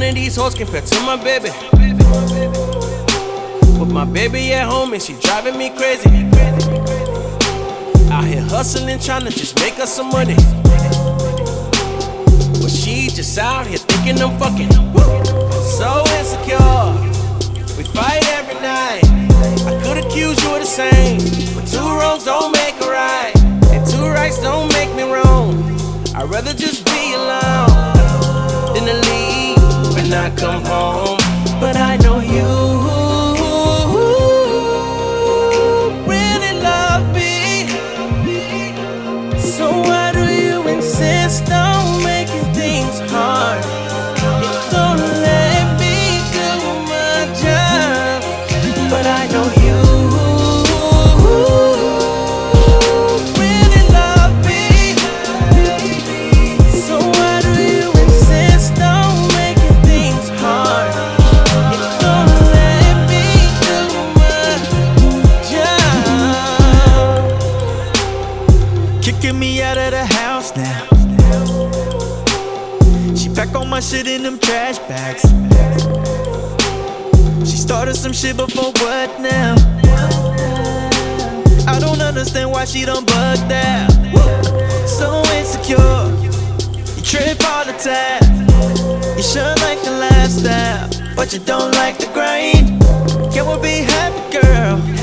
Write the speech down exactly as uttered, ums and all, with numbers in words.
of these hoes compared to my baby. With my baby at home and she driving me crazy. Out here hustling, trying to just make us some money. But she just out here thinking I'm fucking. So insecure, we fight every night. I could accuse you of the same, but two wrongs don't make a right, and two rights don't make me wrong. I'd rather just be alone than to leave and not come home. But I know you really love me, so why do you insist on making things hard? You don't let me do my job. But I know you really love me, so why do you insist on making things hard? You don't let me do my job. Kicking me out of the house now. She pack all my shit in them trash bags. She started some shit before what now? I don't understand why she done bugged out. So insecure, you trip all the time. You sure like the lifestyle, but you don't like the grind. Can we be happy, girl?